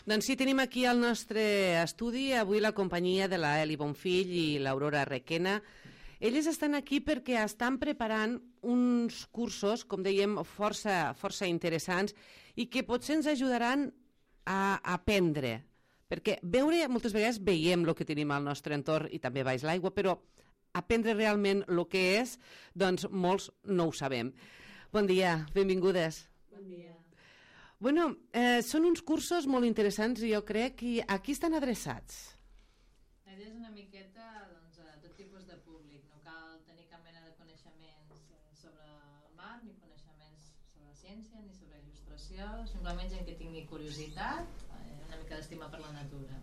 Doncs sí, tenim aquí al nostre estudi avui la companyia de la Eli Bonfill i l'Aurora Requena. Elles estan aquí perquè estan preparant uns cursos, com dèiem, força interessants i que potser ens ajudaran a aprendre. Perquè moltes vegades veiem el que tenim al nostre entorn i també baix l'aigua, però aprendre realment el que és, doncs molts no ho sabem. Bon dia, benvingudes. Bon dia. Bueno, són uns cursos molt interessants i jo crec que a qui estan adreçats? La idea és una miqueta a tot tipus de públic. No cal tenir cap mena de coneixements sobre el mar, ni coneixements sobre la ciència, ni sobre il·lustració. Simplement gent que tingui curiositat, una mica d'estima per la natura.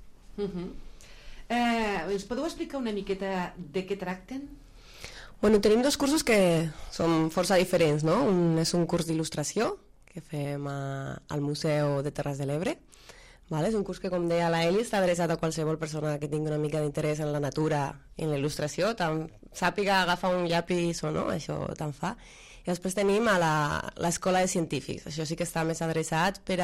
Ens podeu explicar una miqueta de què tracten? Bueno, tenim dos cursos que són força diferents, no? Un és un curs d'il·lustració que fem al Museu de Terres de l'Ebre. És un curs que, com deia la Eli, està adreçat a qualsevol persona que tingui una mica d'interès en la natura i en la il·lustració, tant sàpiga agafar un llapis o no, això tant fa. I després tenim a l'Escola de Científics. Això sí que està més adreçat per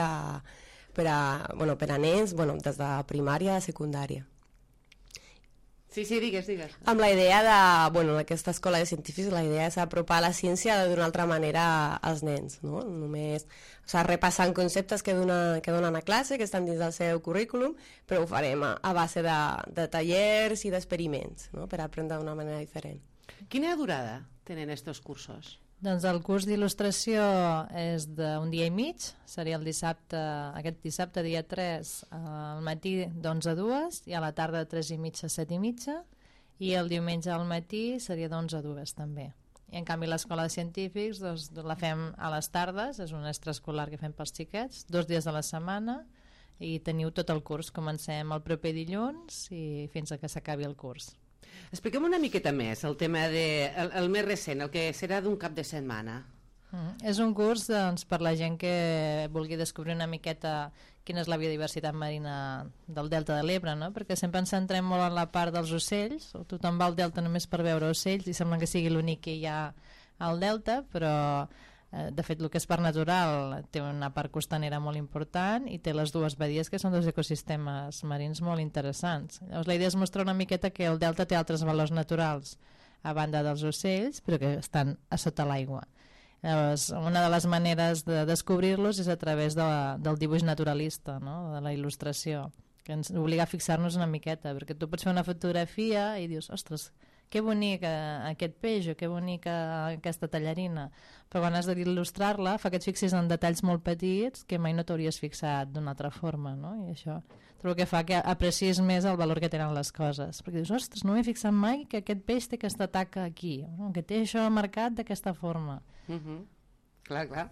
a nens, des de primària a secundària. Sí, digues. Amb la idea d'aquesta escola de científics, la idea és apropar la ciència d'una altra manera als nens, no? Només, repassant conceptes que donen a classe, que estan dins del seu currículum, però ho farem a base de tallers i d'experiments, no? Per aprendre d'una manera diferent. Quina durada tenen aquests cursos? Doncs el curs d'il·lustració és d'un dia i mig, seria aquest dissabte, dia 3, al matí d'11 a 2 i a la tarda de 3 i mitja a 7 i mitja, i el diumenge al matí seria d'11 a 2 també. I en canvi l'escola de científics la fem a les tardes, és un extraescolar que fem pels xiquets, 2 dies a la setmana, i teniu tot el curs. Comencem el proper dilluns i fins a que s'acabi el curs. Expliquem una miqueta més el tema el més recent, el que serà d'un cap de setmana. És un curs per la gent que vulgui descobrir una miqueta quina és la biodiversitat marina del Delta de l'Ebre, no? Perquè sempre ens centrem molt en la part dels ocells, tothom va al Delta només per veure ocells i sembla que sigui l'únic que hi ha al Delta, però de fet el que és parc natural té una part costanera molt important i té les dues badies que són dos ecosistemes marins molt interessants. Llavors la idea és mostrar una miqueta que el Delta té altres valors naturals a banda dels ocells, però que estan a sota l'aigua. Llavors, una de les maneres de descobrir-los és a través del dibuix naturalista, no? De la il·lustració, que ens obliga a fixar-nos una miqueta, perquè tu pots fer una fotografia i dius, ostres, que bonic aquest peix o que bonica aquesta tallarina, però quan has d'il·lustrar-la fa que et fixis en detalls molt petits que mai no t'hauries fixat d'una altra forma, no? I això trobo que fa que aprecis més el valor que tenen les coses, perquè dius, ostres, no m'he fixat mai que aquest peix té aquesta taca aquí, no? Que té això marcat d'aquesta forma. Clar.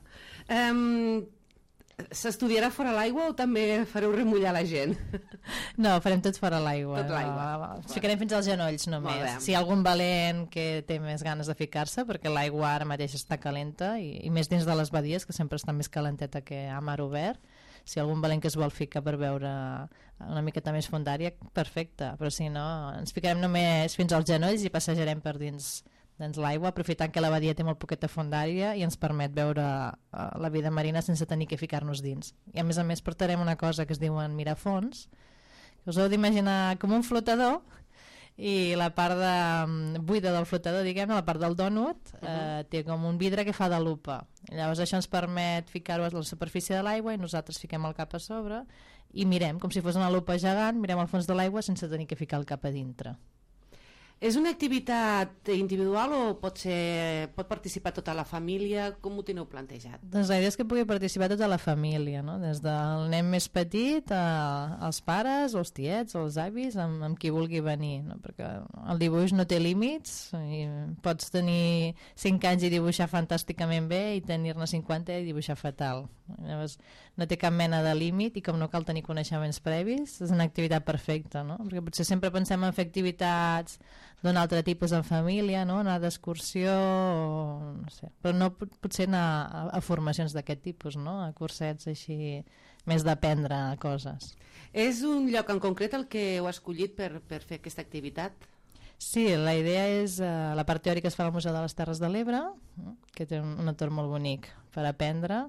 S'estudiarà fora l'aigua o també fareu remullar la gent? No, farem tot fora l'aigua. Tot l'aigua. Ens ficarem fins als genolls només. Si hi ha algun valent que té més ganes de ficar-se, perquè l'aigua ara mateix està calenta i més dins de les badies, que sempre està més calenteta que a mar obert. Si hi ha algun valent que es vol ficar per veure una miqueta més fondària, perfecte, però si no, ens ficarem només fins als genolls i passejarem per dins l'aigua, aprofitant que la badia té molt poqueta fondària i ens permet veure la vida marina sense tenir que ficar-nos dins. I a més portarem una cosa que es diuen mirafons, que us heu d'imaginar com un flotador, i la part buida del flotador, diguem-ne, la part del dònut, té com un vidre que fa de lupa. Llavors això ens permet ficar-ho a la superfície de l'aigua i nosaltres fiquem el cap a sobre i mirem, com si fos una lupa gegant, mirem al fons de l'aigua sense tenir que ficar el cap a dintre. És una activitat individual o pot participar tota la família? Com ho teniu plantejat? Doncs la idea és que pugui participar tota la família, no? Des del nen més petit als pares, els tiets, els avis, amb qui vulgui venir, no? Perquè el dibuix no té límits i pots tenir 5 anys i dibuixar fantàsticament bé i tenir-ne 50 i dibuixar fatal. Llavors no té cap mena de límit i com no cal tenir coneixements previs és una activitat perfecta, no? Perquè potser sempre pensem en fer activitats d'un altre tipus en família, no? Anar d'excursió o no sé, però no potser anar a formacions d'aquest tipus, no? A cursets així més d'aprendre coses. És un lloc en concret el que heu escollit per fer aquesta activitat? Sí, la idea és la part teòrica es fa al Museu de les Terres de l'Ebre, que té un entorn molt bonic per aprendre,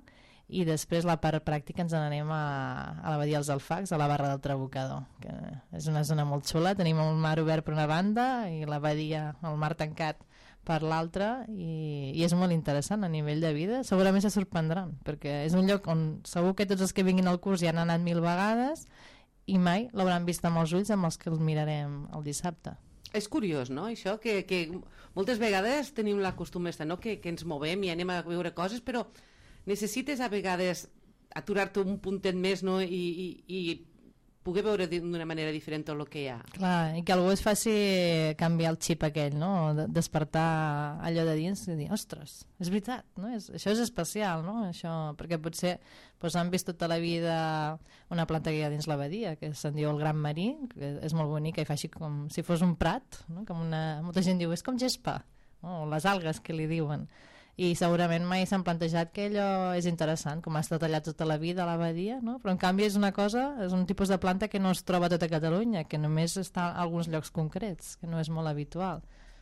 i després la part pràctica ens n'anem a la badia dels Alfacs, a la barra del Trabucador, que és una zona molt xula. Tenim el mar obert per una banda i la badia, el mar tancat per l'altra, i és molt interessant a nivell de vida. Segurament se sorprendran, perquè és un lloc on segur que tots els que vinguin al curs ja han anat 1000 vegades i mai l'hauran vist amb els ulls amb els que el mirarem el dissabte. És curiós, no?, això, que moltes vegades tenim la costum no?, que ens movem i anem a veure coses, però necessites a vegades aturar-te un puntet més, no?, i poder veure d'una manera diferent tot el que hi ha. Clar, i que algú es faci canviar el xip aquell, no?, despertar allò de dins i dir, ostres, és veritat, no? Això és especial, no?, això, perquè potser han vist tota la vida una planta que hi ha dins la badia, que se'n diu el gran marí, que és molt bonica i fa així com si fos un prat, no?, com molta gent diu, és com gespa, no?, o les algues que li diuen. I segurament mai s'han plantejat que allò és interessant, com ha estat tallat tota la vida a la badia, no? Però en canvi és una cosa, és un tipus de planta que no es troba a tota Catalunya, que només està a alguns llocs concrets, que no és molt habitual.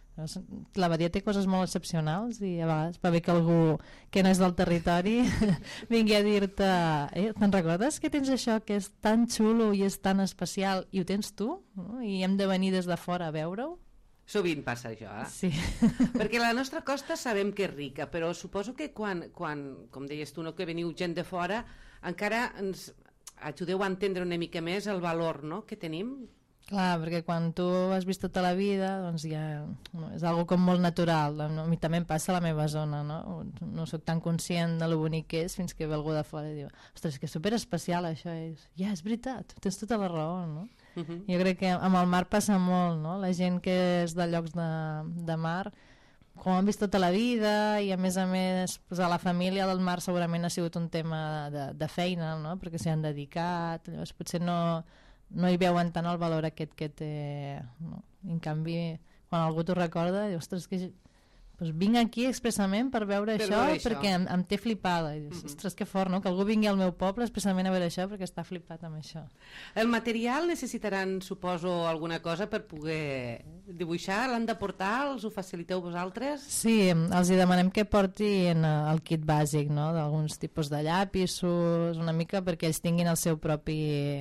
La badia té coses molt excepcionals i a vegades va bé que algú que no és del territori vingui a dir-te te'n recordes que tens això que és tan xulo i és tan especial i ho tens tu? No? I hem de venir des de fora a veure-ho? Sovint passa això, Sí. Perquè la nostra costa sabem que és rica, però suposo que quan com deies tu, no, que veniu gent de fora, encara ens ajudeu a entendre una mica més el valor, no?, que tenim. Clar, perquè quan tu has vist tota la vida, doncs ja és algo com molt natural. A mi també em passa a la meva zona, no? No soc tan conscient de lo bonic que és fins que ve algú de fora i diu, ostres, que superespecial això és. Ja, és veritat, tens tota la raó, no? Jo crec que amb el mar passa molt, no? La gent que és de llocs de mar, com han vist tota la vida i a més a la família del mar segurament ha sigut un tema de feina, no? Perquè s'hi han dedicat, llavors potser no hi veuen tant el valor aquest que té, no? I en canvi quan algú t'ho recorda dius, ostres, que vinc aquí expressament per veure això perquè em té flipada i dius, ostres, que fort, no? Que algú vingui al meu poble expressament a veure això perquè està flipat amb això. El material necessitaran, suposo, alguna cosa per poder dibuixar? L'han de portar? Els ho faciliteu vosaltres? Sí, els hi demanem que portin el kit bàsic, no? D'alguns tipus de llapisos, una mica perquè ells tinguin el seu propi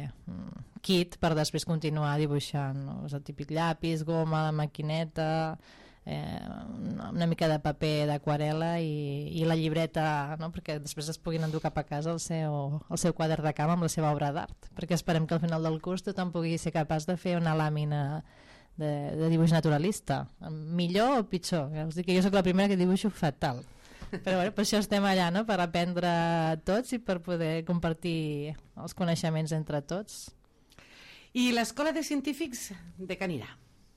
kit per després continuar dibuixant, no? És el típic llapis, goma, la maquineta, una mica de paper d'aquarel·la i la llibreta, no? Perquè després es puguin endur cap a casa el seu quadern de camp amb la seva obra d'art, perquè esperem que al final del curs tothom pugui ser capaç de fer una làmina de dibuix naturalista, millor o pitjor. Us dic que jo soc la primera que dibuixo fatal, però bueno, per això estem allà, no? Per aprendre tots i per poder compartir els coneixements entre tots. I l'Escola de Científics de què anirà?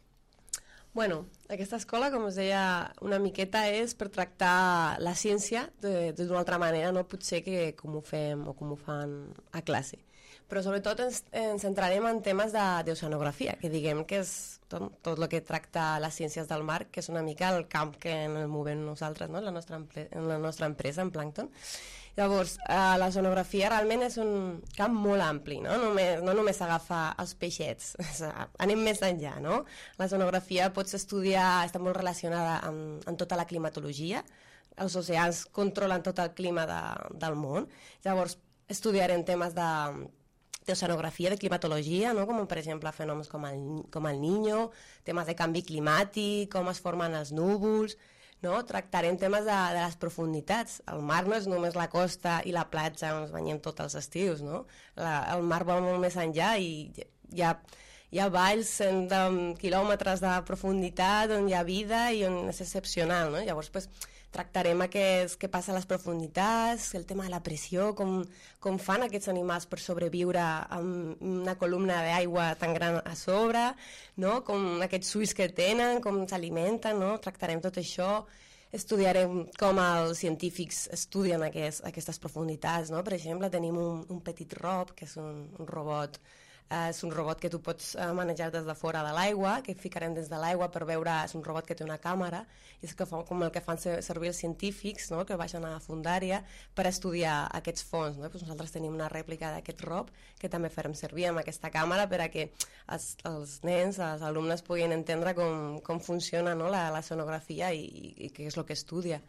Bueno, aquesta escola, com us deia, una miqueta és per tractar la ciència d'una altra manera, no potser que com ho fem o com ho fan a classe. Però sobretot ens centrarem en temes d'oceanografia, que diguem que és tot el que tracta les ciències del mar, que és una mica el camp que ens movem nosaltres, no? En la nostra empresa, en Plankton. Llavors, l'oceanografia realment és un camp molt ampli, no? No només agafa els peixets, anem més enllà, no? L'oceanografia pots estudiar, està molt relacionada amb tota la climatologia, els oceans controlen tot el clima del món, llavors estudiarem temes d'oceanografia, de climatologia, no? Com per exemple fenòmens com el Niño, temes de canvi climàtic, com es formen els núvols, no? Tractarem temes de les profunditats. El mar no és només la costa i la platja on ens banyem tots els estius, no? El mar va molt més enllà i hi ha valls de quilòmetres de profunditat on hi ha vida i on és excepcional, no? Llavors, tractarem què passa a les profunditats, el tema de la pressió, com fan aquests animals per sobreviure amb una columna d'aigua tan gran a sobre, no? Com aquests ulls que tenen, com s'alimenten, no? Tractarem tot això, estudiarem com els científics estudien aquestes profunditats, no? Per exemple, tenim un petit rob, que és un robot. És un robot que tu pots manejar des de fora de l'aigua, que ficarem des de l'aigua per veure, és un robot que té una càmera, i és com el que fan servir els científics, no? Que baixen a la fundària per estudiar aquests fons, no? Nosaltres tenim una rèplica d'aquest rob que també farem servir amb aquesta càmera per a que els nens, els alumnes puguin entendre com funciona, no? La sonografia i què és el que estudia.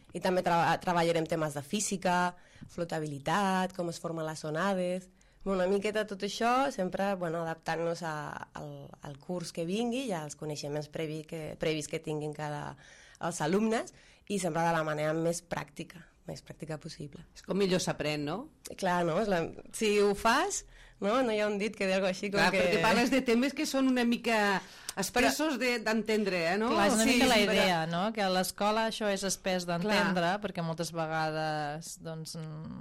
I també treballarem temes de física, flotabilitat, com es formen les onades, una miqueta tot això, sempre adaptant-nos al curs que vingui i als coneixements previs que tinguin els alumnes, i sempre de la manera més pràctica possible. És com millor s'aprèn, no? Clar, no? Si ho fas, no hi ha un dit que diu alguna cosa així com clar, que... perquè parles de temes que són una mica espessos d'entendre, no? Clar, és una mica la idea, no? Que a l'escola això és espès d'entendre, perquè moltes vegades doncs,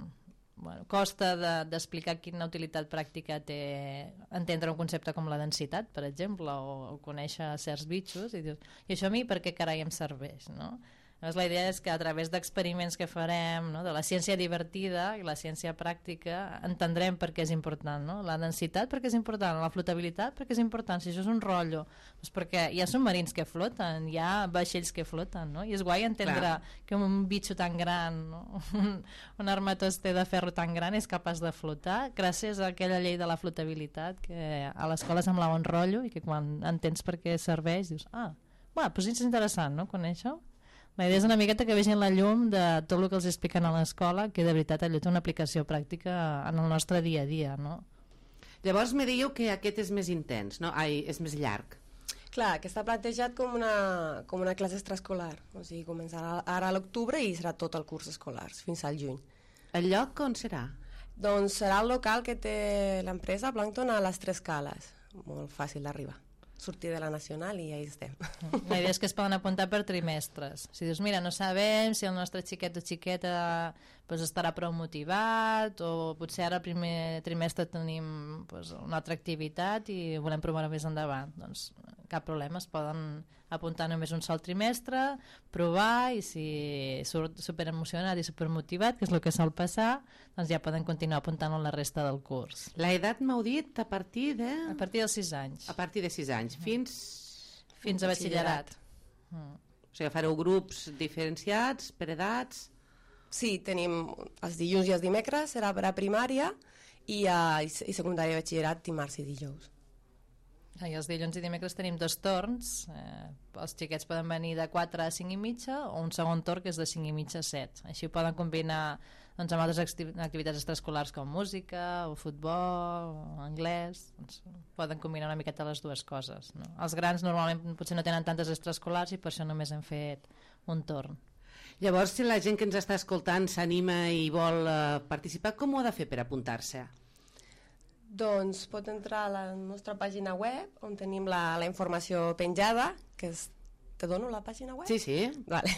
costa d'explicar quina utilitat pràctica té entendre un concepte com la densitat, per exemple, o conèixer certs bitxos, i dius, i això a mi per què carai em serveix, no? Llavors, la idea és que a través d'experiments que farem, no, de la ciència divertida i la ciència pràctica, entendrem per què és important, no? La densitat perquè és important, la flotabilitat perquè és important. Si això és un rotllo, doncs perquè hi ha submarins que floten, hi ha vaixells que floten, no? I és guai entendre que un bitxo tan gran, no? un armatosté de ferro tan gran és capaç de flotar gràcies a aquella llei de la flotabilitat que a l'escola semblava un rotllo i que quan entens per què serveix dius, doncs és interessant, no? Conèixer-ho? La idea és una miqueta que vegin la llum de tot el que els expliquen a l'escola, que de veritat allò té una aplicació pràctica en el nostre dia a dia, no? Llavors me dèieu que aquest és més intens, no? És més llarg. Clar, que està plantejat com una classe extraescolar, o sigui, començarà ara a l'octubre i serà tot el curs escolar, fins al juny. El lloc on serà? Doncs serà el local que té l'empresa Plankton a les 3 Cales, molt fàcil d'arribar. Sortir de la Nacional i ja hi estem. La idea és que es poden apuntar per trimestres. Si dius, mira, no sabem si el nostre xiquet o xiqueta pues, estarà prou motivat, o potser ara el primer trimestre tenim pues, una altra activitat i volem provar més endavant. Doncs cap problema, es poden apuntar només un sol trimestre, provar, i si surt superemocionat i supermotivat, que és el que sol passar, doncs ja poden continuar apuntant la resta del curs. La edat m'heu dit a partir de... A partir dels 6 anys. A partir de 6 anys, fins a batxillerat. O sigui, fareu grups diferenciats per edats? Sí, tenim els dilluns i els dimecres, serà per a primària, i secundària i batxillerat dimarts i dijous. I els dilluns i dimecres tenim 2 torns, els xiquets poden venir de 4 a 5 i mitja, o un segon torn que és de 5 i mitja a 7. Així poden combinar doncs, amb altres activitats extraescolars com música, o futbol, o anglès, doncs, poden combinar una miqueta les dues coses. No? Els grans normalment potser no tenen tantes extraescolars i per això només hem fet un torn. Llavors, si la gent que ens està escoltant s'anima i vol participar, com ho ha de fer per apuntar-se? Doncs pot entrar a la nostra pàgina web on tenim la informació penjada, que és... Te dono la pàgina web? Sí. Vale.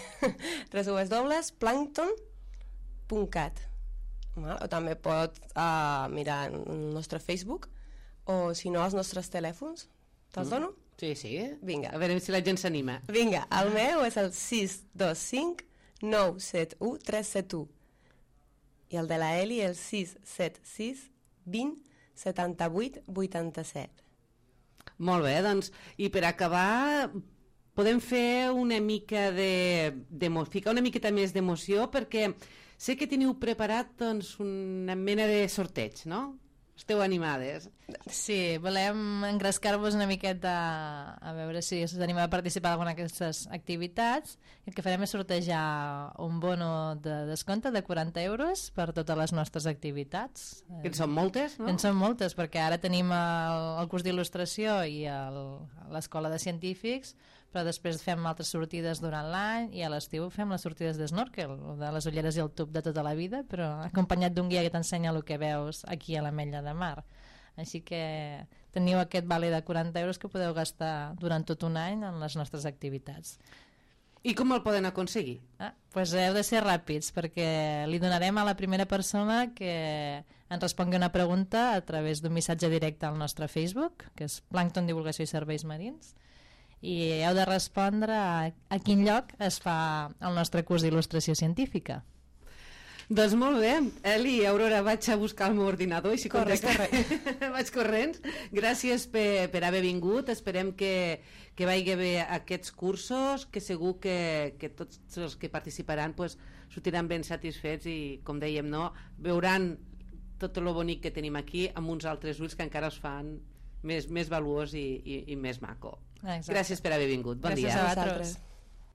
www.plankton.cat. O també pot mirar el nostre Facebook, o si no els nostres telèfons. Te'ls dono? Sí. Vinga. A veure si la gent s'anima. Vinga, el meu és el 625 971 371 i el de la Eli el 676 20 78 87. Molt bé, doncs, i per acabar podem fer una mica ficar una miqueta més d'emoció, perquè sé que teniu preparat doncs, una mena de sorteig, no? Esteu animades. Sí, volem engrescar-vos una miqueta a veure si us anima a participar en alguna d'aquestes activitats. El que farem és sortejar un bono de descompte de 40 euros per totes les nostres activitats. Que en són moltes, no? En són moltes, perquè ara tenim el curs d'il·lustració i l'escola de científics, però després fem altres sortides durant l'any i a l'estiu fem les sortides d'snorkel, de les ulleres i el tub de tota la vida, però acompanyat d'un guia que t'ensenya el que veus aquí a l'Ametlla de Mar. Així que teniu aquest vale de 40 euros que podeu gastar durant tot un any en les nostres activitats. I com el poden aconseguir? Doncs heu de ser ràpids, perquè li donarem a la primera persona que ens respongui una pregunta a través d'un missatge directe al nostre Facebook, que és Plankton Divulgació i Serveis Marins, i heu de respondre a quin lloc es fa el nostre curs d'il·lustració científica. Doncs molt bé, Eli, Aurora, vaig a buscar el meu ordinador i si corre. Vaig corrents. Gràcies per haver vingut, esperem que vagi bé aquests cursos, que segur que tots els que participaran pues, sortiran ben satisfets i, com dèiem, no, veuran tot el bonic que tenim aquí amb uns altres ulls que encara els fan més valuós i més maco. Exacte. Gràcies per haver vingut. Bon dia. Gràcies a vosaltres.